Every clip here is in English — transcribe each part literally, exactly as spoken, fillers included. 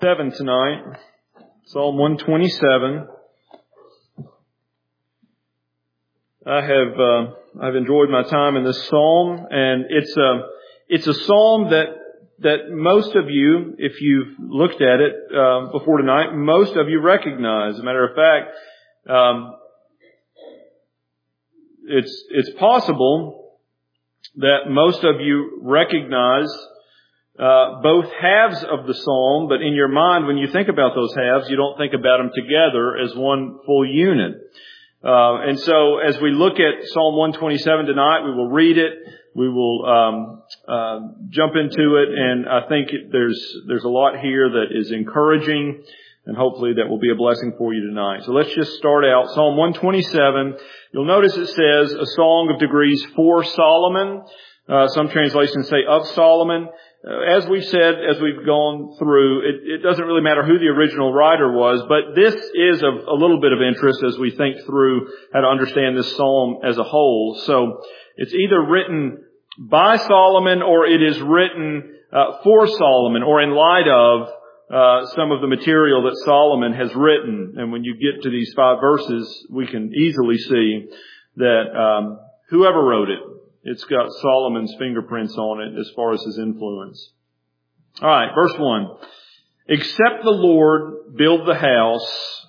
Seven tonight, Psalm one twenty-seven. I have uh, I've enjoyed my time in this psalm, and it's a it's a psalm that that most of you, if you've looked at it uh, before tonight, most of you recognize. As a matter of fact, um, it's it's possible that most of you recognize Uh, both halves of the psalm, but in your mind, when you think about those halves, you don't think about them together as one full unit. Uh, and so as we look at Psalm one twenty-seven tonight, we will read it, we will um, uh, jump into it, and I think there's there's a lot here that is encouraging, and hopefully that will be a blessing for you tonight. So let's just start out. Psalm one twenty-seven, you'll notice it says, a song of degrees for Solomon. Uh, some translations say of Solomon. Uh, as we've said, as we've gone through, it, it doesn't really matter who the original writer was, but this is of a little bit of interest as we think through how to understand this psalm as a whole. So it's either written by Solomon or it is written uh, for Solomon or in light of uh, some of the material that Solomon has written. And when you get to these five verses, we can easily see that um, whoever wrote it, it's got Solomon's fingerprints on it as far as his influence. All right, verse one. Except the Lord build the house,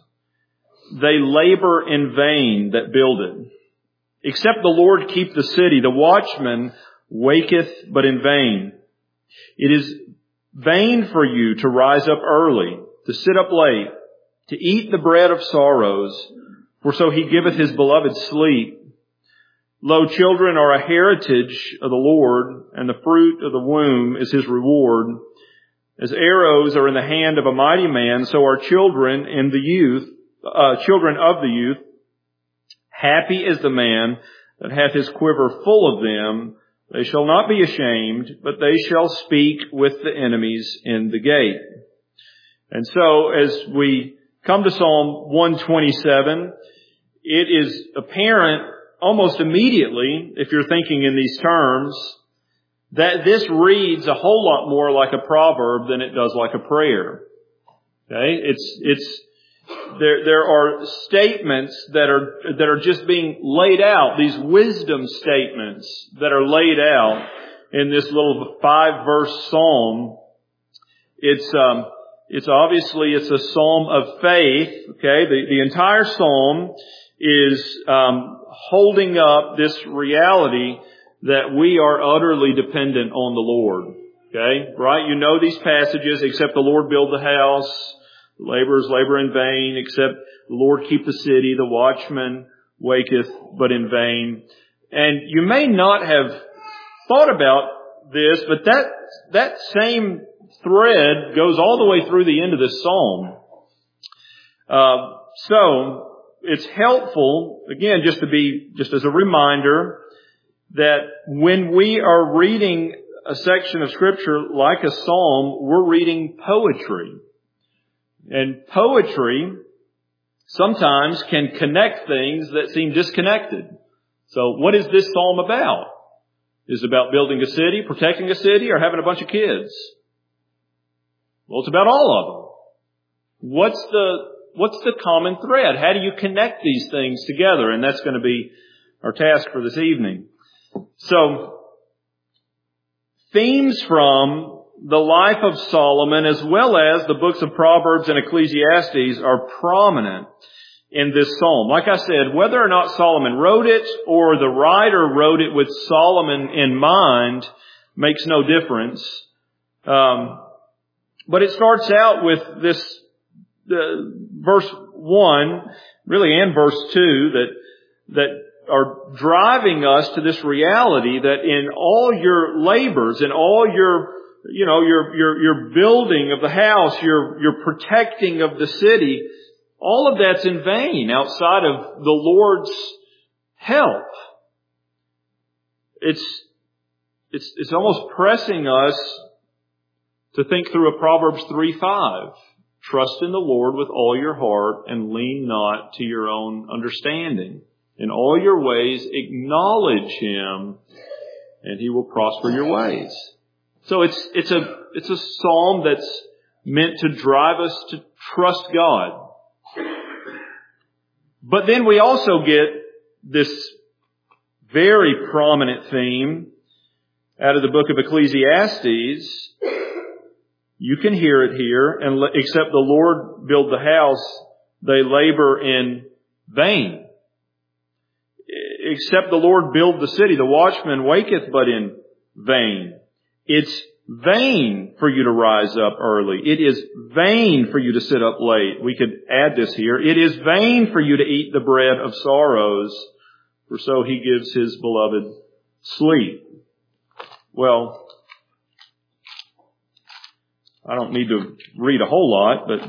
they labor in vain that build it. Except the Lord keep the city, the watchman waketh but in vain. It is vain for you to rise up early, to sit up late, to eat the bread of sorrows, for so he giveth his beloved sleep. Lo, children are a heritage of the Lord, and the fruit of the womb is his reward. As arrows are in the hand of a mighty man, so are children in the youth, uh, children of the youth. Happy is the man that hath his quiver full of them. They shall not be ashamed, but they shall speak with the enemies in the gate. And so, as we come to Psalm one twenty-seven, it is apparent almost immediately, if you're thinking in these terms, that this reads a whole lot more like a proverb than it does like a prayer. Okay? It's, it's, there, there are statements that are, that are just being laid out, these wisdom statements that are laid out in this little five verse psalm. It's, um, it's obviously, it's a psalm of faith. Okay? The, the entire psalm is, um, holding up this reality that we are utterly dependent on the Lord. Okay? Right? You know these passages, except the Lord build the house, laborers labor in vain, except the Lord keep the city, the watchman waketh but in vain. And you may not have thought about this, but that, that same thread goes all the way through the end of this psalm. Uh, so, it's helpful, again, just to be, just as a reminder, that when we are reading a section of Scripture like a psalm, we're reading poetry. And poetry sometimes can connect things that seem disconnected. So what is this psalm about? Is it about building a city, protecting a city, or having a bunch of kids? Well, it's about all of them. What's the What's the common thread? How do you connect these things together? And that's going to be our task for this evening. So, themes from the life of Solomon as well as the books of Proverbs and Ecclesiastes are prominent in this psalm. Like I said, whether or not Solomon wrote it or the writer wrote it with Solomon in mind makes no difference. Um, but it starts out with this The verse one, really, and verse two, that, that are driving us to this reality that in all your labors, in all your, you know, your, your, your building of the house, your, your protecting of the city, all of that's in vain outside of the Lord's help. It's, it's, it's almost pressing us to think through a Proverbs three five. Trust in the Lord with all your heart and lean not to your own understanding. In all your ways acknowledge Him and He will prosper your ways. So it's, it's a, it's a psalm that's meant to drive us to trust God. But then we also get this very prominent theme out of the book of Ecclesiastes. You can hear it here. And except the Lord build the house, they labor in vain. Except the Lord build the city, the watchman waketh but in vain. It's vain for you to rise up early. It is vain for you to sit up late. We could add this here. It is vain for you to eat the bread of sorrows, for so he gives his beloved sleep. Well, I don't need to read a whole lot, but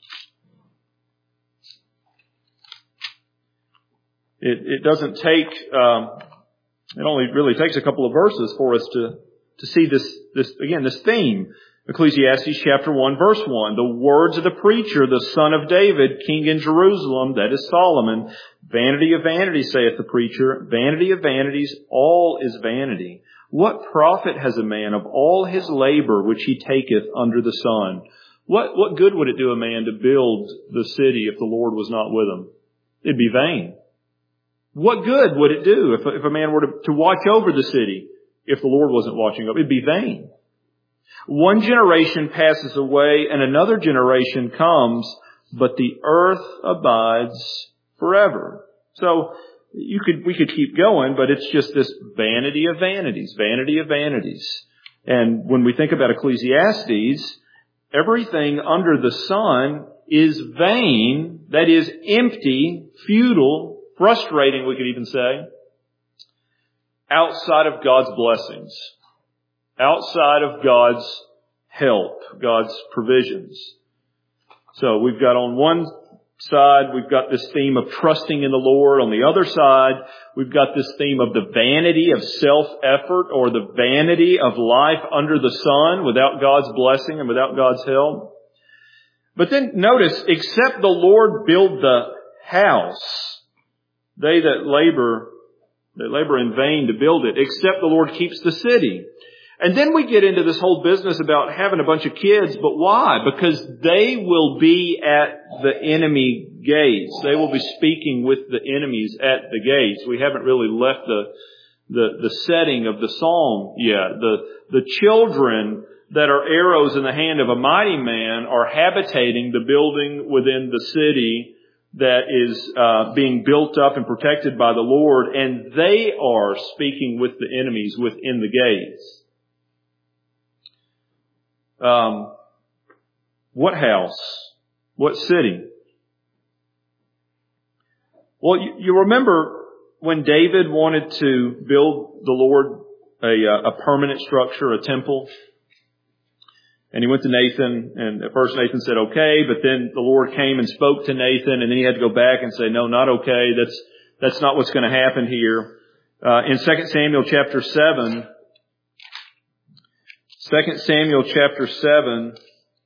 it, it doesn't take, um, it only really takes a couple of verses for us to To see this, this, again, this theme. Ecclesiastes chapter one, verse one. The words of the preacher, the son of David, king in Jerusalem, that is Solomon. Vanity of vanities, saith the preacher. Vanity of vanities, all is vanity. What profit has a man of all his labor which he taketh under the sun? What, what good would it do a man to build the city if the Lord was not with him? It'd be vain. What good would it do if, if a man were to, to watch over the city? If the Lord wasn't watching over, it'd be vain. One generation passes away and another generation comes, but the earth abides forever. So you could, we could keep going, but it's just this vanity of vanities, vanity of vanities. And when we think about Ecclesiastes, everything under the sun is vain, that is empty, futile, frustrating, we could even say, outside of God's blessings, outside of God's help, God's provisions. So we've got on one side, we've got this theme of trusting in the Lord. On the other side, we've got this theme of the vanity of self-effort or the vanity of life under the sun without God's blessing and without God's help. But then notice, except the Lord build the house, they that labor They labor in vain to build it, except the Lord keeps the city. And then we get into this whole business about having a bunch of kids, but why? Because they will be at the enemy gates. They will be speaking with the enemies at the gates. We haven't really left the, the, the setting of the psalm yet. The, the children that are arrows in the hand of a mighty man are habitating the building within the city that is uh, being built up and protected by the Lord, and they are speaking with the enemies within the gates. Um, what house? What city? Well, you, you remember when David wanted to build the Lord a, a permanent structure, a temple? And he went to Nathan, and at first Nathan said, okay, but then the Lord came and spoke to Nathan, and then he had to go back and say, no, not okay. That's, that's not what's going to happen here. Uh, in Second Samuel chapter seven, Second Samuel chapter seven,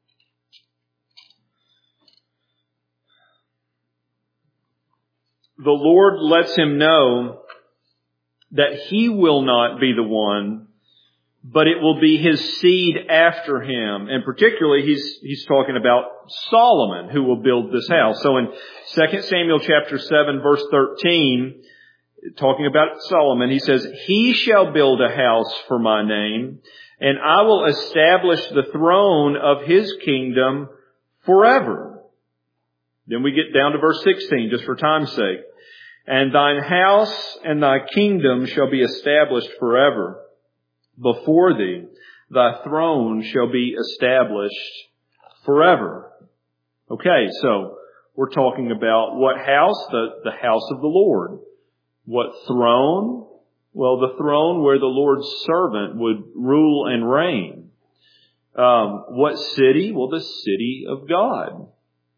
the Lord lets him know that he will not be the one, but it will be his seed after him. And particularly, he's, he's talking about Solomon, who will build this house. So in Second Samuel chapter seven, verse thirteen, talking about Solomon, he says, he shall build a house for my name, and I will establish the throne of his kingdom forever. Then we get down to verse sixteen, just for time's sake. And thine house and thy kingdom shall be established forever. Before thee, thy throne shall be established forever. Okay, so we're talking about what house? The, the house of the Lord. What throne? Well, the throne where the Lord's servant would rule and reign. Um, what city? Well, the city of God.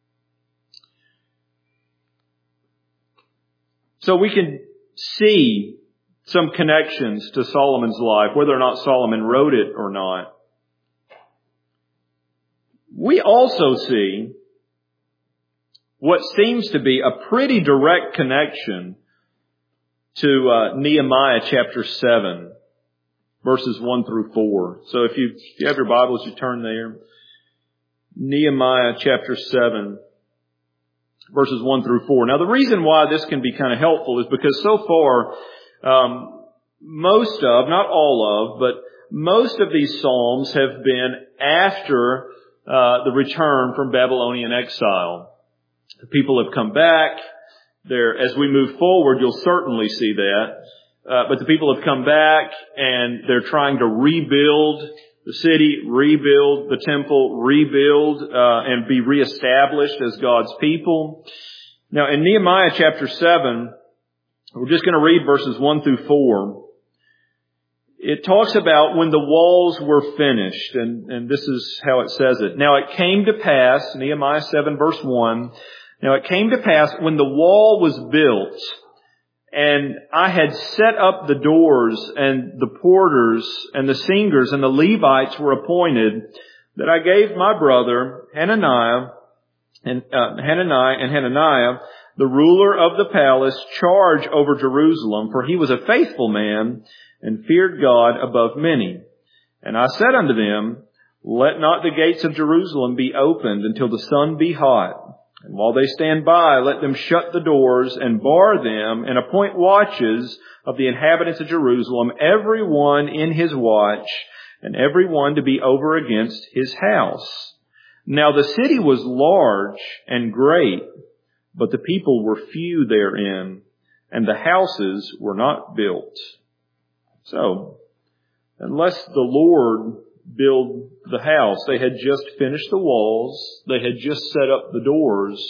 So we can see some connections to Solomon's life, whether or not Solomon wrote it or not. We also see what seems to be a pretty direct connection to uh, Nehemiah chapter seven, verses one through four. So if you, if you have your Bibles, you turn there. Nehemiah chapter seven, verses one through four. Now, the reason why this can be kind of helpful is because so far, um, most of, not all of, but most of these Psalms have been after uh, the return from Babylonian exile. The people have come back. There, as we move forward, you'll certainly see that. Uh, but the people have come back and they're trying to rebuild the city, rebuild the temple, rebuild uh, and be reestablished as God's people. Now, in Nehemiah chapter seven, we're just going to read verses one through four. It talks about when the walls were finished, and, and this is how it says it. Now, it came to pass, Nehemiah seven verse one, now it came to pass when the wall was built, and I had set up the doors, and the porters, and the singers, and the Levites were appointed, that I gave my brother Hananiah, and uh, Hananiah and Hananiah, the ruler of the palace, charge over Jerusalem, for he was a faithful man, and feared God above many. And I said unto them, let not the gates of Jerusalem be opened until the sun be hot. And while they stand by, let them shut the doors and bar them and appoint watches of the inhabitants of Jerusalem, every one in his watch, and every one to be over against his house. Now the city was large and great, but the people were few therein, and the houses were not built. So, unless the Lord build the house, they had just finished the walls, they had just set up the doors,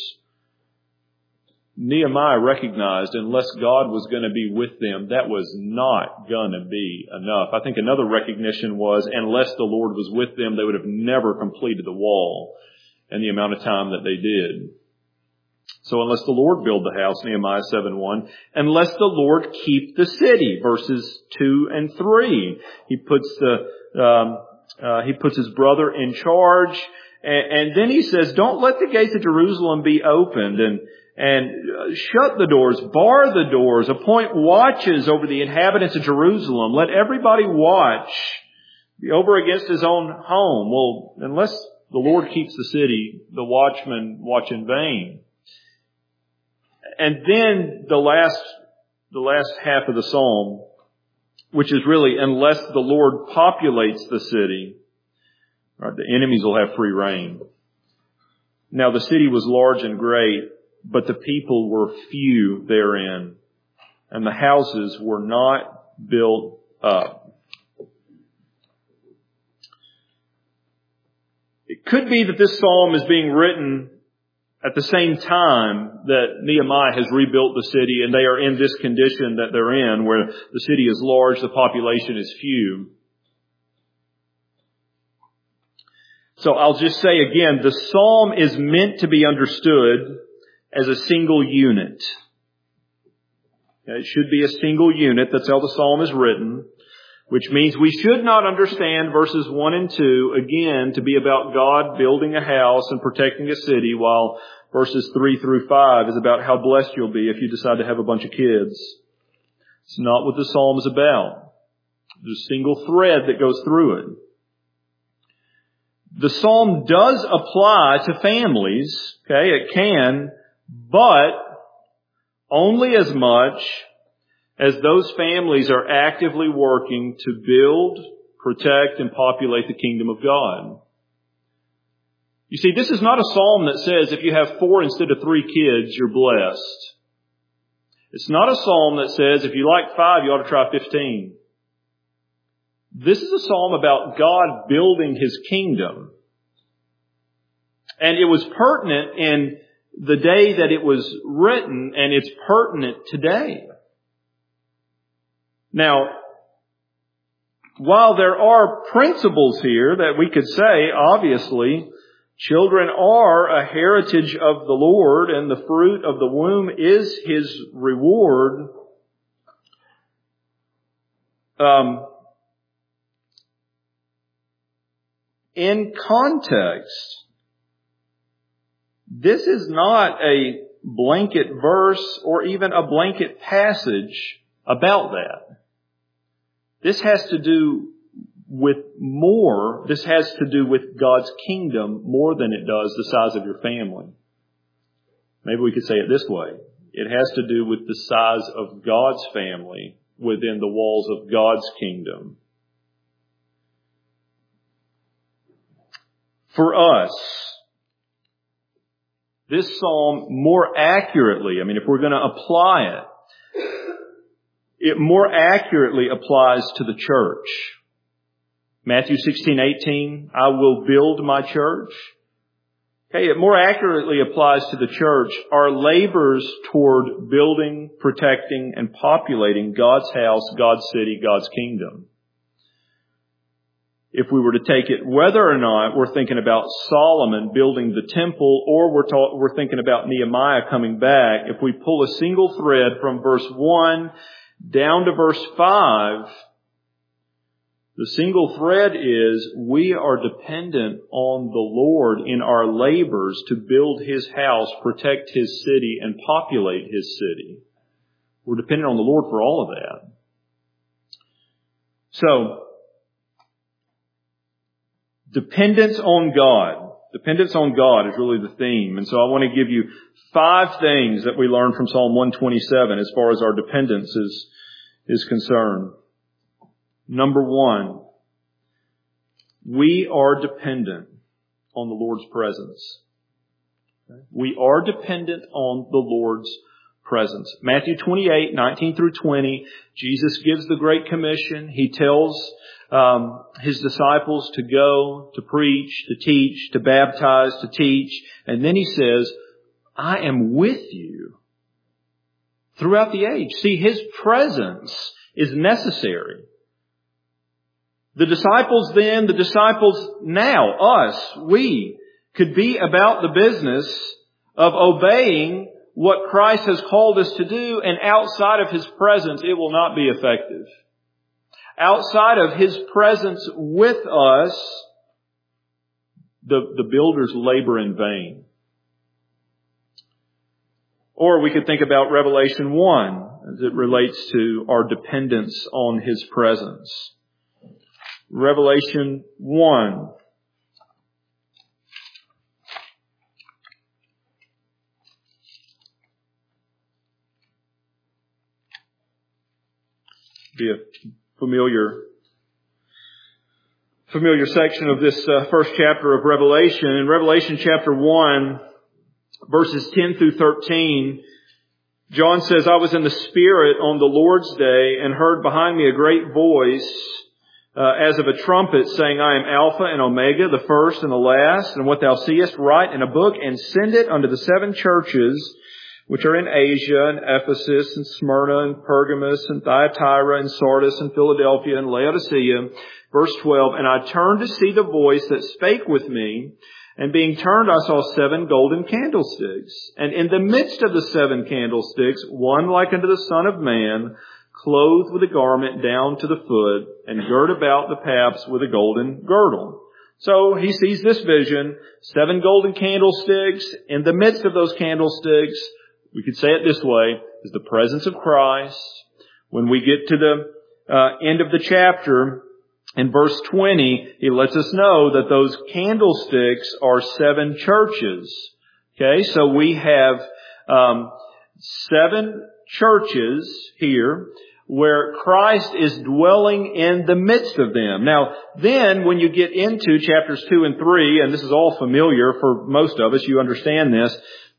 Nehemiah recognized unless God was going to be with them, that was not going to be enough. I think another recognition was unless the Lord was with them, they would have never completed the wall in the amount of time that they did. So unless the Lord build the house, Nehemiah seven one, unless the Lord keep the city, verses two and three. He puts the, um, uh, he puts his brother in charge. And, and then he says, don't let the gates of Jerusalem be opened, and, and shut the doors, bar the doors, appoint watches over the inhabitants of Jerusalem. Let everybody watch, be over against his own home. Well, unless the Lord keeps the city, the watchmen watch in vain. And then the last, the last half of the psalm, which is really, unless the Lord populates the city, right, the enemies will have free reign. Now the city was large and great, but the people were few therein, and the houses were not built up. It could be that this psalm is being written at the same time that Nehemiah has rebuilt the city, and they are in this condition that they're in, where the city is large, the population is few. So I'll just say again, the psalm is meant to be understood as a single unit. It should be a single unit. That's how the psalm is written, which means we should not understand verses one and two, again, to be about God building a house and protecting a city, while verses three through five is about how blessed you'll be if you decide to have a bunch of kids. It's not what the psalm is about. There's a single thread that goes through it. The psalm does apply to families, okay, it can, but only as much as those families are actively working to build, protect, and populate the kingdom of God. You see, this is not a psalm that says if you have four instead of three kids, you're blessed. It's not a psalm that says if you like five, you ought to try fifteen. This is a psalm about God building His kingdom. And it was pertinent in the day that it was written, and it's pertinent today. Now, while there are principles here that we could say, obviously, children are a heritage of the Lord, and the fruit of the womb is His reward. Um, in context, this is not a blanket verse or even a blanket passage about that. This has to do with more, this has to do with God's kingdom more than it does the size of your family. Maybe we could say it this way. It has to do with the size of God's family within the walls of God's kingdom. For us, this psalm more accurately, I mean, if we're going to apply it, it more accurately applies to the church. Matthew sixteen eighteen, I will build my church. Okay, it more accurately applies to the church. Our labors toward building, protecting, and populating God's house, God's city, God's kingdom. If we were to take it, whether or not we're thinking about Solomon building the temple, or we're, ta- we're thinking about Nehemiah coming back, if we pull a single thread from verse one down to verse five, the single thread is we are dependent on the Lord in our labors to build His house, protect His city, and populate His city. We're dependent on the Lord for all of that. So, dependence on God. Dependence on God is really the theme. And so I want to give you five things that we learn from Psalm one twenty-seven as far as our dependence is, is concerned. Number one, we are dependent on the Lord's presence. We are dependent on the Lord's presence. Matthew twenty-eight, nineteen through twenty, Jesus gives the Great Commission. He tells um, His disciples to go, to preach, to teach, to baptize, to teach. And then He says, I am with you throughout the age. See, His presence is necessary. The disciples then, the disciples now, us, we could be about the business of obeying what Christ has called us to do, and outside of His presence, it will not be effective. Outside of His presence with us, the, the builders labor in vain. Or we could think about Revelation one as it relates to our dependence on His presence. Revelation one. Be a familiar, familiar section of this uh, first chapter of Revelation. In Revelation chapter one, verses ten through thirteen, John says, I was in the Spirit on the Lord's day and heard behind me a great voice uh, as of a trumpet saying, I am Alpha and Omega, the first and the last. And what thou seest, write in a book and send it unto the seven churches which are in Asia, and Ephesus, and Smyrna, and Pergamos, and Thyatira, and Sardis, and Philadelphia, and Laodicea. Verse twelve, and I turned to see the voice that spake with me, and being turned I saw seven golden candlesticks. And in the midst of the seven candlesticks, one like unto the Son of Man, clothed with a garment down to the foot, and girt about the paps with a golden girdle. So he sees this vision, seven golden candlesticks. In the midst of those candlesticks, we could say it this way, is the presence of Christ. When we get to the uh, end of the chapter, in verse twenty, he lets us know that those candlesticks are seven churches. Okay, so we have um, seven churches here where Christ is dwelling in the midst of them. Now, then when you get into chapters two and three, and this is all familiar for most of us, you understand this,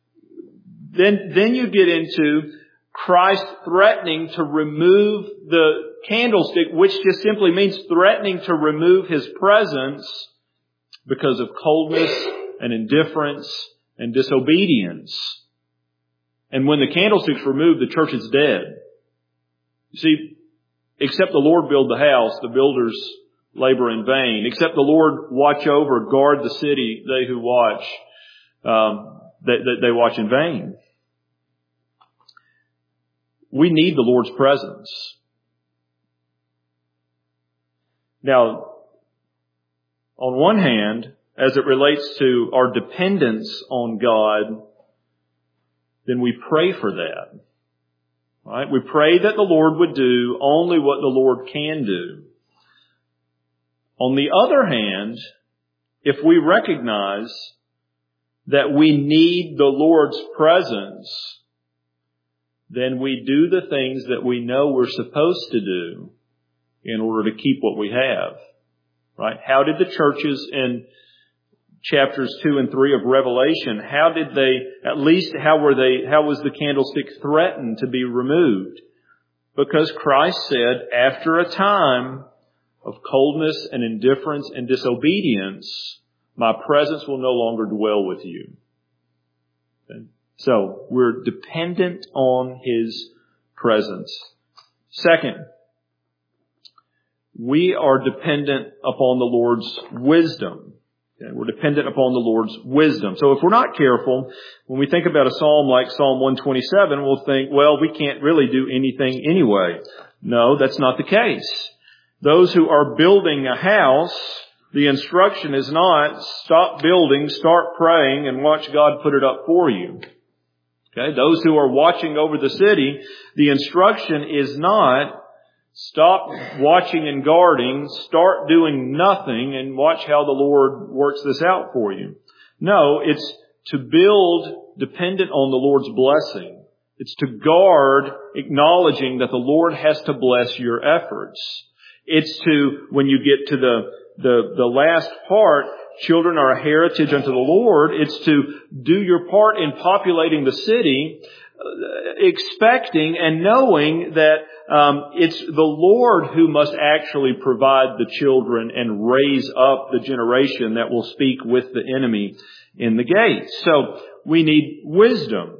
Then, then you get into Christ threatening to remove the candlestick, which just simply means threatening to remove His presence because of coldness and indifference and disobedience. And when the candlestick's removed, the church is dead. You see, except the Lord build the house, the builders labor in vain. Except the Lord watch over, guard the city, they who watch, um, they, they, they watch in vain. We need the Lord's presence. Now, on one hand, as it relates to our dependence on God, then we pray for that. Right? We pray that the Lord would do only what the Lord can do. On the other hand, if we recognize that we need the Lord's presence, then we do the things that we know we're supposed to do in order to keep what we have. Right? How did the churches in chapters two and three of Revelation, how did they, at least how were they, how was the candlestick threatened to be removed? Because Christ said, after a time of coldness and indifference and disobedience, my presence will no longer dwell with you. Okay? So, we're dependent on His presence. Second, we are dependent upon the Lord's wisdom. Okay? We're dependent upon the Lord's wisdom. So if we're not careful, when we think about a psalm like Psalm one twenty-seven, we'll think, well, we can't really do anything anyway. No, that's not the case. Those who are building a house, the instruction is not stop building, start praying, and watch God put it up for you. Okay, those who are watching over the city, the instruction is not stop watching and guarding, start doing nothing, and watch how the Lord works this out for you. No, it's to build dependent on the Lord's blessing. It's to guard acknowledging that the Lord has to bless your efforts. It's to, when you get to the, the, the last part, children are a heritage unto the Lord. It's to do your part in populating the city, expecting and knowing that um, it's the Lord who must actually provide the children and raise up the generation that will speak with the enemy in the gates. So we need wisdom.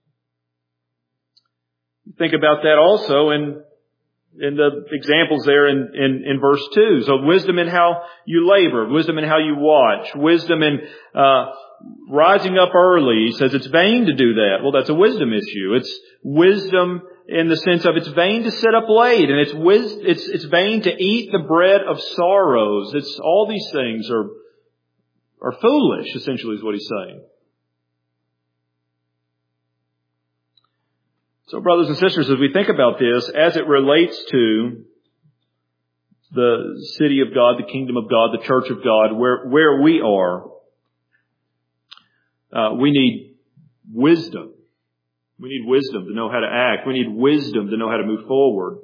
Think about that also in in the examples there in, in, in verse two. So wisdom in how you labor, wisdom in how you watch, wisdom in uh rising up early. He says it's vain to do that. Well, that's a wisdom issue. It's wisdom in the sense of it's vain to sit up late, and it's wis- it's it's vain to eat the bread of sorrows. It's all these things are are foolish, essentially is what he's saying. So, brothers and sisters, as we think about this, as it relates to the city of God, the kingdom of God, the church of God, where, where we are, uh, we need wisdom. We need wisdom to know how to act. We need wisdom to know how to move forward.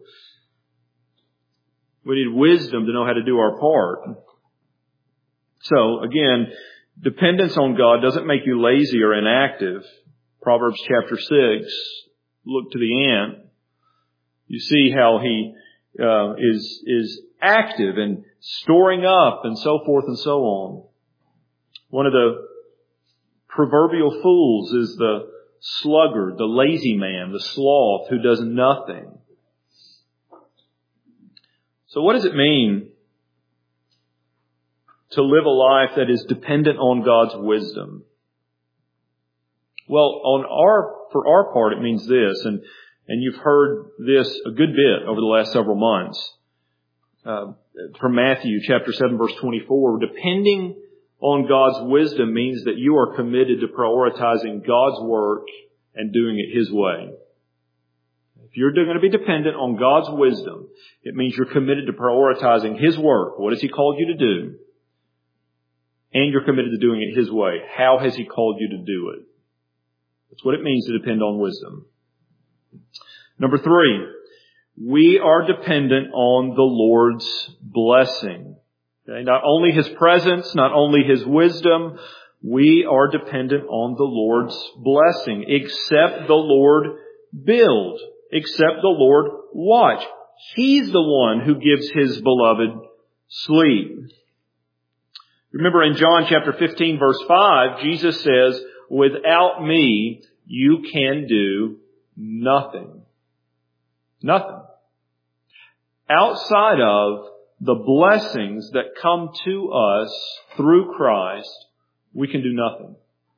We need wisdom to know how to do our part. So, again, dependence on God doesn't make you lazy or inactive. Proverbs chapter six. Look to the ant. You see how he uh, is is active and storing up and so forth and so on. One of the proverbial fools is the sluggard, the lazy man, the sloth who does nothing. So what does it mean to live a life that is dependent on God's wisdom? Well, on our, for our part, it means this, and, and you've heard this a good bit over the last several months. Uh, from Matthew chapter seven, verse twenty-four, depending on God's wisdom means that you are committed to prioritizing God's work and doing it His way. If you're going to be dependent on God's wisdom, it means you're committed to prioritizing His work. What has He called you to do? And you're committed to doing it His way. How has He called you to do it? That's what it means to depend on wisdom. Number three, we are dependent on the Lord's blessing. Okay? Not only His presence, not only His wisdom, we are dependent on the Lord's blessing. Except the Lord build, except the Lord watch. He's the one who gives His beloved sleep. Remember in John chapter fifteen, verse five, Jesus says, without me, you can do nothing. Nothing. Outside of the blessings that come to us through Christ, we can do nothing.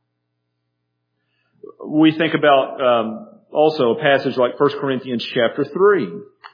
We think about um, also a passage like First Corinthians chapter three.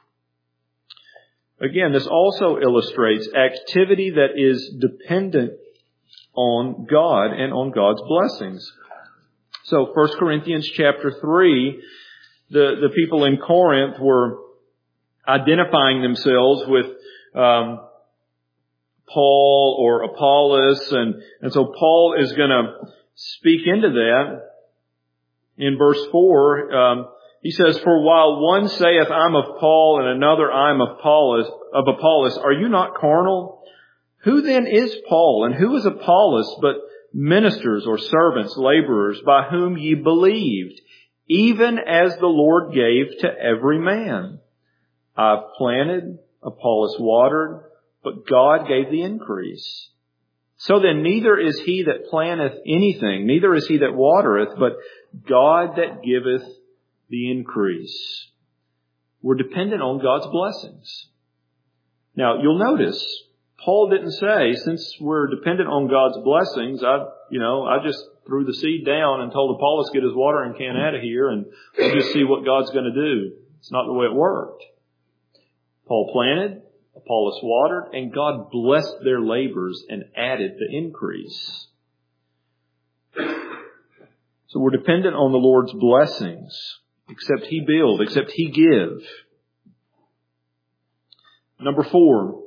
Again, this also illustrates activity that is dependent on God and on God's blessings. So First Corinthians chapter three, the, the people in Corinth were identifying themselves with um, Paul or Apollos. And, and so Paul is going to speak into that in verse four. Um, he says, "For while one saith, I'm of Paul, and another, I'm of Apollos, of Apollos, are you not carnal? Who then is Paul, and who is Apollos, but ministers or servants, laborers, by whom ye believed, even as the Lord gave to every man? I've planted, Apollos watered, but God gave the increase. So then neither is he that planteth anything, neither is he that watereth, but God that giveth the increase." We're dependent on God's blessings. Now, you'll notice, Paul didn't say, since we're dependent on God's blessings, I, you know, I just threw the seed down and told Apollos get his watering can out of here and we'll just see what God's going to do. It's not the way it worked. Paul planted, Apollos watered, and God blessed their labors and added the increase. So we're dependent on the Lord's blessings, except He build, except He give. Number four,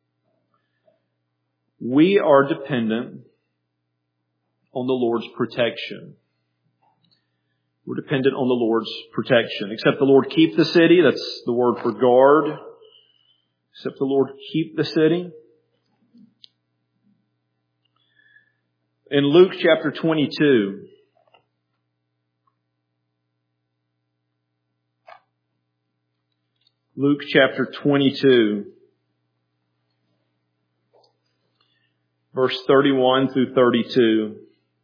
we are dependent on the Lord's protection. We're dependent on the Lord's protection. Except the Lord keep the city, that's the word for guard. Except the Lord keep the city. In Luke chapter twenty-two, Luke chapter twenty-two, verse thirty-one through thirty-two.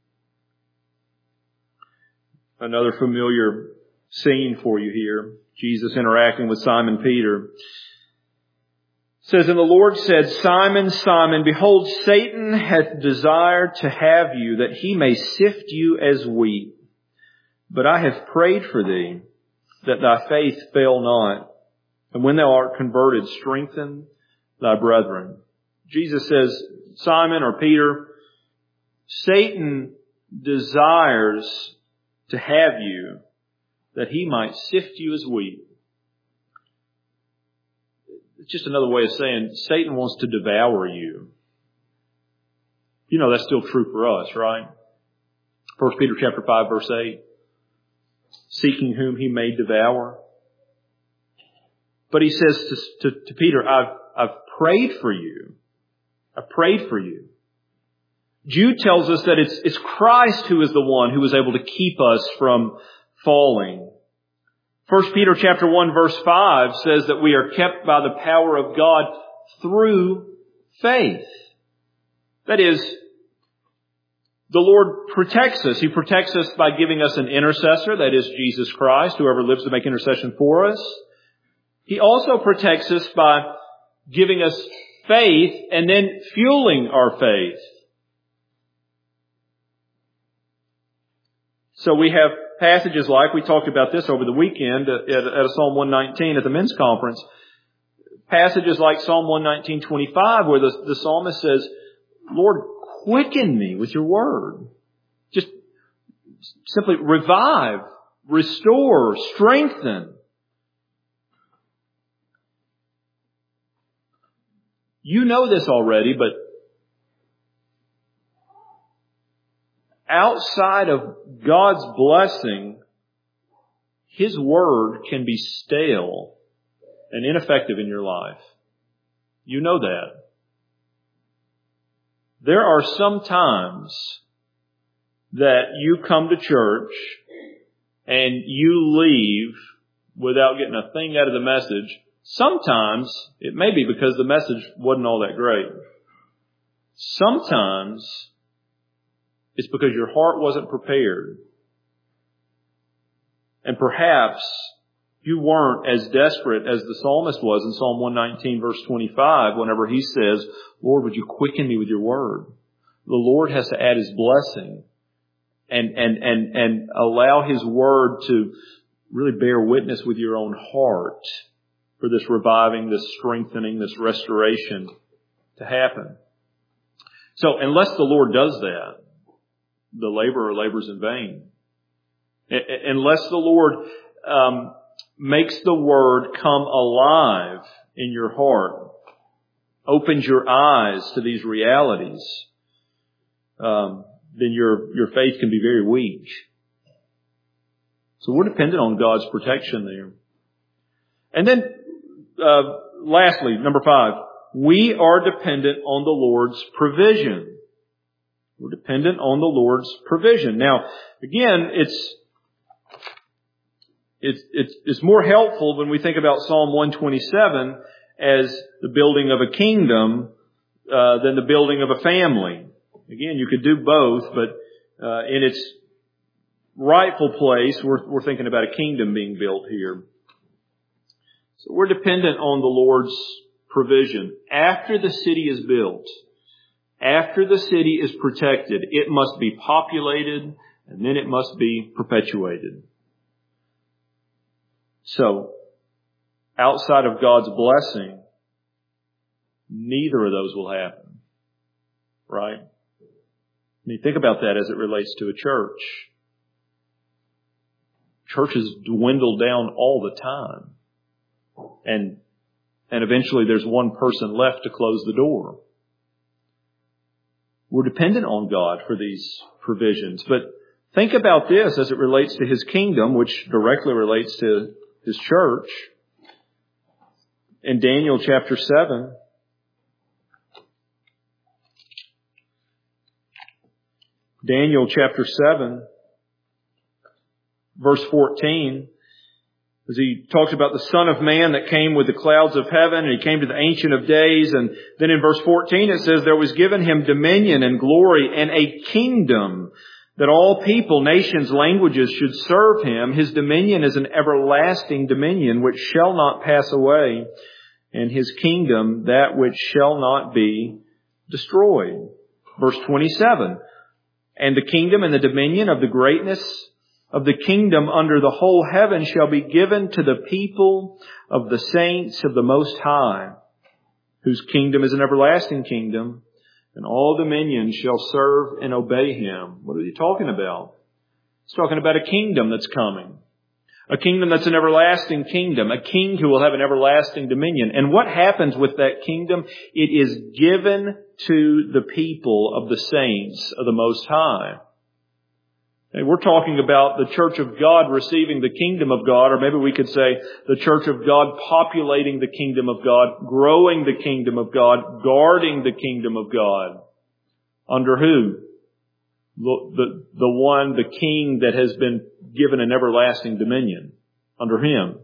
Another familiar scene for you here. Jesus interacting with Simon Peter. It says, "And the Lord said, Simon, Simon, behold, Satan hath desired to have you, that he may sift you as wheat. But I have prayed for thee, that thy faith fail not. And when thou art converted, strengthen thy brethren." Jesus says, Simon or Peter, Satan desires to have you, that he might sift you as wheat. It's just another way of saying Satan wants to devour you. You know that's still true for us, right? First Peter chapter five, verse eight. Seeking whom he may devour. But he says to, to, to Peter, I've, I've prayed for you. I prayed for you. Jude tells us that it's, it's Christ who is the one who is able to keep us from falling. First Peter chapter one verse five says that we are kept by the power of God through faith. That is, the Lord protects us. He protects us by giving us an intercessor, that is Jesus Christ, whoever lives to make intercession for us. He also protects us by giving us faith and then fueling our faith. So we have passages like, we talked about this over the weekend at, at, at Psalm one nineteen at the men's conference. Passages like Psalm one nineteen twenty-five where the, the psalmist says, Lord, quicken me with your word. Just simply revive, restore, strengthen. You know this already, but outside of God's blessing, His word can be stale and ineffective in your life. You know that. There are some times that you come to church and you leave without getting a thing out of the message. Sometimes it may be because the message wasn't all that great. Sometimes it's because your heart wasn't prepared. And perhaps you weren't as desperate as the psalmist was in Psalm one nineteen verse twenty-five whenever he says, Lord, would you quicken me with your word? The Lord has to add His blessing and, and, and, and allow His word to really bear witness with your own heart for this reviving, this strengthening, this restoration to happen. So unless the Lord does that, the laborer labors in vain. Unless the Lord um, makes the word come alive in your heart, opens your eyes to these realities, um, then your your faith can be very weak. So we're dependent on God's protection there. And then, uh, lastly, number five, we are dependent on the Lord's provision. We're dependent on the Lord's provision. Now, again, it's it's it's, it's more helpful when we think about Psalm one twenty-seven as the building of a kingdom uh, than the building of a family. Again, you could do both, but uh, in its rightful place, we're, we're thinking about a kingdom being built here. So we're dependent on the Lord's provision. After the city is built, after the city is protected, it must be populated and then it must be perpetuated. So, outside of God's blessing, neither of those will happen. Right? I mean, think about that as it relates to a church. Churches dwindle down all the time. And, and eventually there's one person left to close the door. We're dependent on God for these provisions. But think about this as it relates to His kingdom, which directly relates to His church. In Daniel chapter seven, Daniel chapter seven, verse fourteen, as he talks about the Son of Man that came with the clouds of heaven, and He came to the Ancient of Days. And then in verse fourteen it says, there was given Him dominion and glory and a kingdom that all people, nations, languages should serve Him. His dominion is an everlasting dominion which shall not pass away, and His kingdom that which shall not be destroyed. Verse twenty-seven, and the kingdom and the dominion of the greatness of the kingdom under the whole heaven shall be given to the people of the saints of the Most High, whose kingdom is an everlasting kingdom, and all dominions shall serve and obey Him. What are you talking about? It's talking about a kingdom that's coming. A kingdom that's an everlasting kingdom. A king who will have an everlasting dominion. And what happens with that kingdom? It is given to the people of the saints of the Most High. And we're talking about the church of God receiving the kingdom of God, or maybe we could say the church of God populating the kingdom of God, growing the kingdom of God, guarding the kingdom of God. Under who? The, the, the one, the king that has been given an everlasting dominion. Under Him.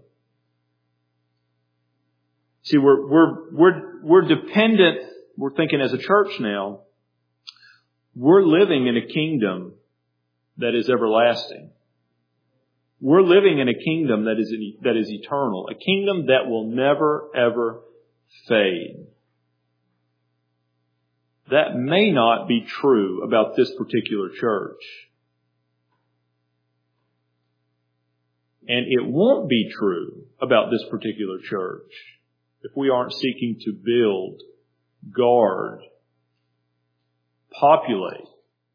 See, we're, we're, we're, we're dependent, we're thinking as a church now, we're living in a kingdom that is everlasting. We're living in a kingdom that is, that is eternal. A kingdom that will never, ever fade. That may not be true about this particular church. And it won't be true about this particular church if we aren't seeking to build, guard, populate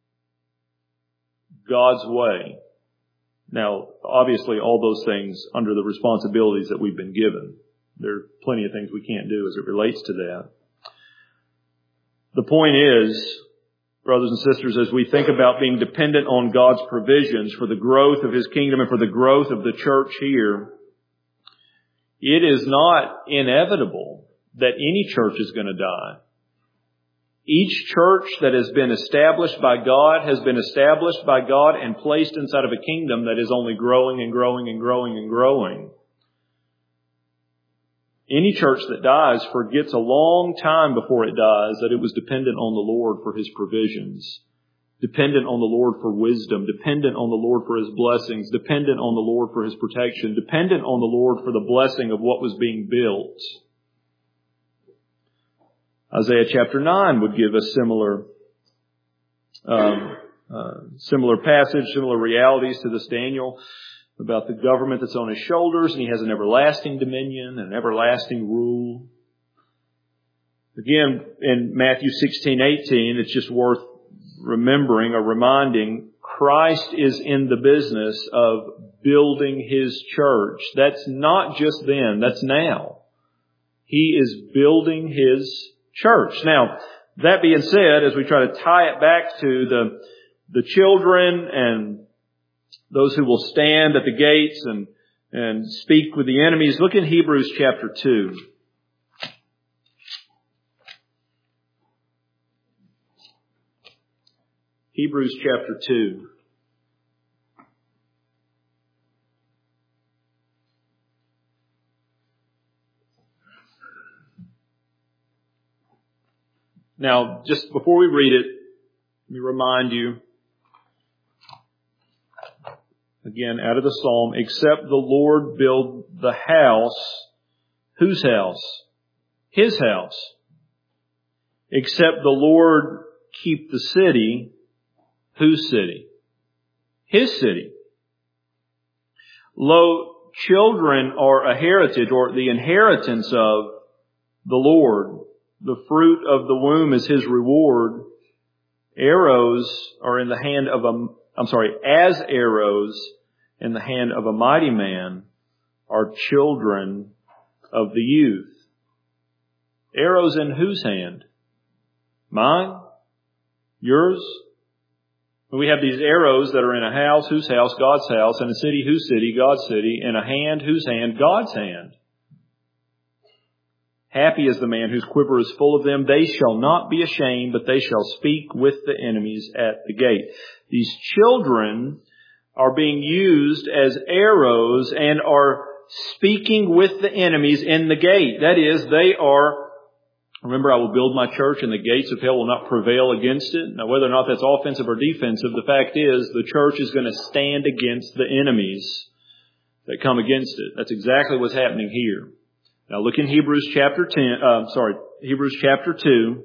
God's way. Now, obviously, all those things under the responsibilities that we've been given. There are plenty of things we can't do as it relates to that. The point is, brothers and sisters, as we think about being dependent on God's provisions for the growth of His kingdom and for the growth of the church here, it is not inevitable that any church is going to die. Each church that has been established by God has been established by God and placed inside of a kingdom that is only growing and growing and growing and growing. Any church that dies forgets a long time before it dies that it was dependent on the Lord for His provisions, dependent on the Lord for wisdom, dependent on the Lord for His blessings, dependent on the Lord for His protection, dependent on the Lord for the blessing of what was being built. Isaiah chapter nine would give a similar, um, uh, similar passage, similar realities to this Daniel about the government that's on His shoulders, and He has an everlasting dominion, an everlasting rule. Again, in Matthew sixteen eighteen, it's just worth remembering or reminding, Christ is in the business of building His church. That's not just then, that's now. He is building His church. Now, that being said, as we try to tie it back to the, the children and those who will stand at the gates and, and speak with the enemies, look in Hebrews chapter two. Hebrews chapter two. Now, just before we read it, let me remind you, again, out of the psalm, except the Lord build the house. Whose house? His house. Except the Lord keep the city. Whose city? His city. Lo, children are a heritage, or the inheritance of the Lord. The fruit of the womb is His reward. Arrows are in the hand of a, I'm sorry, as arrows in the hand of a mighty man are children of the youth. Arrows in whose hand? Mine? Yours? We have these arrows that are in a house, whose house? God's house. In a city, whose city? God's city. In a hand, whose hand? God's hand. Happy is the man whose quiver is full of them. They shall not be ashamed, but they shall speak with the enemies at the gate. These children are being used as arrows and are speaking with the enemies in the gate. That is, they are, remember, I will build my church and the gates of hell will not prevail against it. Now, whether or not that's offensive or defensive, the fact is the church is going to stand against the enemies that come against it. That's exactly what's happening here. Now look in Hebrews chapter ten, uh, sorry, Hebrews chapter two.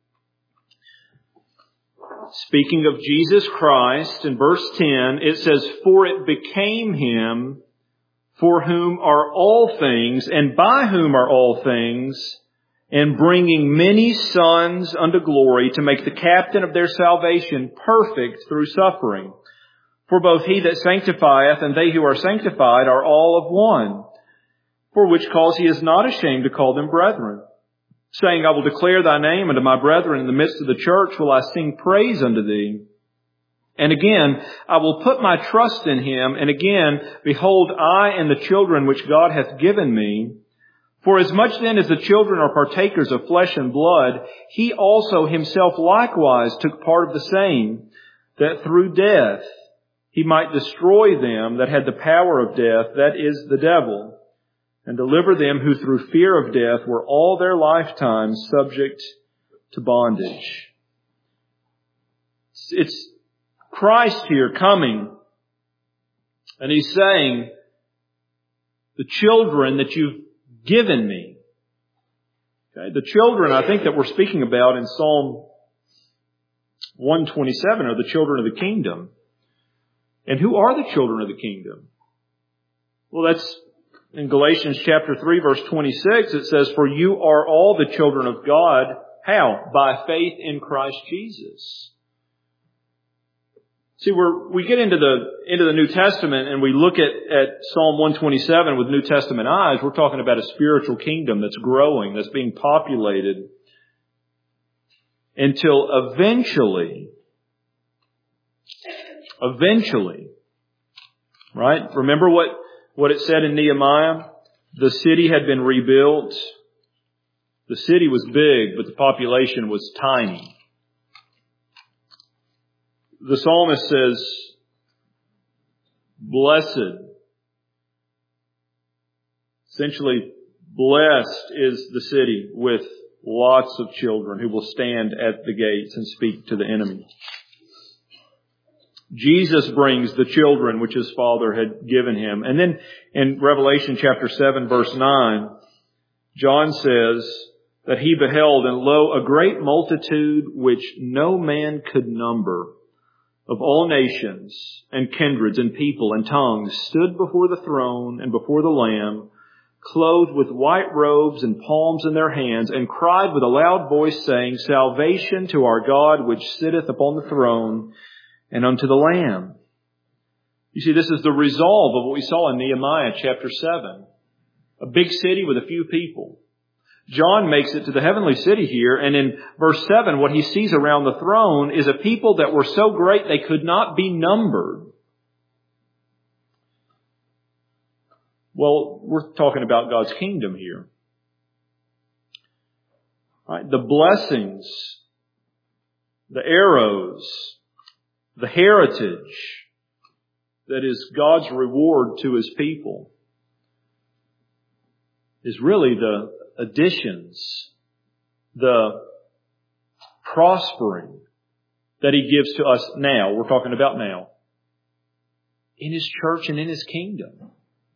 Speaking of Jesus Christ, in verse ten, it says, "For it became Him for whom are all things, and by whom are all things, and bringing many sons unto glory, to make the captain of their salvation perfect through suffering. For both He that sanctifieth and they who are sanctified are all of one. For which cause He is not ashamed to call them brethren, saying, I will declare Thy name unto my brethren. In the midst of the church will I sing praise unto Thee. And again, I will put my trust in Him. And again, behold, I and the children which God hath given me. For as much then as the children are partakers of flesh and blood, He also Himself likewise took part of the same, that through death He might destroy them that had the power of death, that is, the devil, and deliver them who through fear of death were all their lifetime subject to bondage." It's Christ here coming, and He's saying, the children that you've given me. Okay? The children, I think, that we're speaking about in Psalm one twenty-seven are the children of the kingdom. And who are the children of the kingdom? Well, that's in Galatians chapter three, verse twenty-six. It says, "For you are all the children of God." How? By faith in Christ Jesus. See, we're, we get into the into the New Testament and we look at, at Psalm one twenty-seven with New Testament eyes. We're talking about a spiritual kingdom that's growing, that's being populated, until eventually, eventually, right? Remember what, what it said in Nehemiah? The city had been rebuilt. The city was big, but the population was tiny. The psalmist says, blessed, essentially blessed is the city with lots of children who will stand at the gates and speak to the enemy. Jesus brings the children which His Father had given Him. And then in Revelation chapter seven, verse nine, John says that he beheld, and lo, a great multitude which no man could number, of all nations and kindreds and people and tongues, stood before the throne and before the Lamb, clothed with white robes and palms in their hands, and cried with a loud voice, saying, Salvation to our God which sitteth upon the throne and unto the Lamb. You see, this is the resolve of what we saw in Nehemiah chapter seven. A big city with a few people. John makes it to the heavenly city here, and in verse seven, what he sees around the throne is a people that were so great they could not be numbered. Well, we're talking about God's kingdom here. Right? The blessings, the arrows, the heritage that is God's reward to His people is really the additions, the prospering that He gives to us now. We're talking about now. In His church and in His kingdom.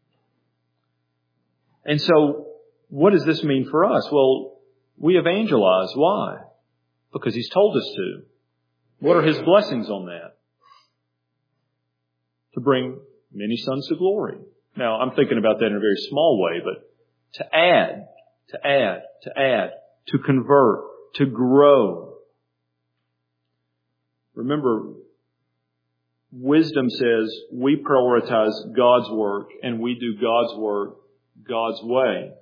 And so, what does this mean for us? Well, we evangelize. Why? Because He's told us to. What are His blessings on that? To bring many sons to glory. Now, I'm thinking about that in a very small way, but to add, to add, to add, to convert, to grow. Remember, wisdom says we prioritize God's work and we do God's work God's way.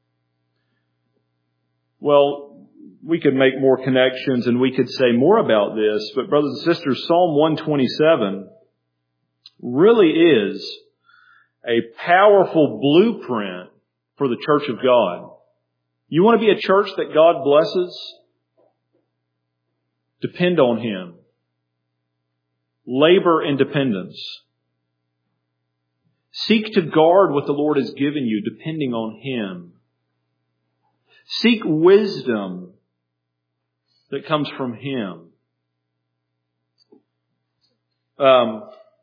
Well, we could make more connections and we could say more about this, but brothers and sisters, Psalm one twenty-seven really is a powerful blueprint for the church of God. You want to be a church that God blesses? Depend on Him. Labor in dependence. Seek to guard what the Lord has given you, depending on Him. Seek wisdom that comes from Him. Um,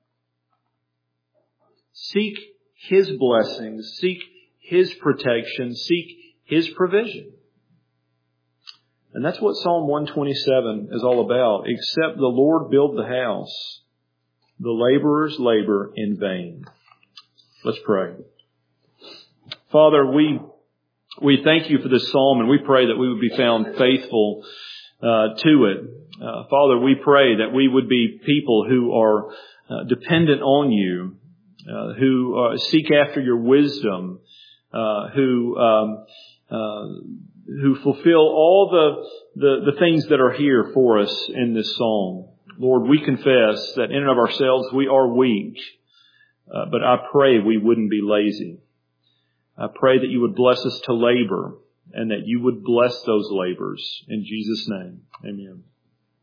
seek His blessings. Seek His protection. Seek His provision. And that's what Psalm one twenty-seven is all about. Except the Lord build the house, the laborers labor in vain. Let's pray. Father, we we thank You for this psalm, and we pray that we would be found faithful uh, to it. Uh, Father, we pray that we would be people who are uh, dependent on You, uh, who uh, seek after Your wisdom, uh, who um, uh, who fulfill all the, the the things that are here for us in this psalm. Lord, we confess that in and of ourselves we are weak. Uh, but I pray we wouldn't be lazy. I pray that You would bless us to labor and that You would bless those labors. In Jesus' name, amen.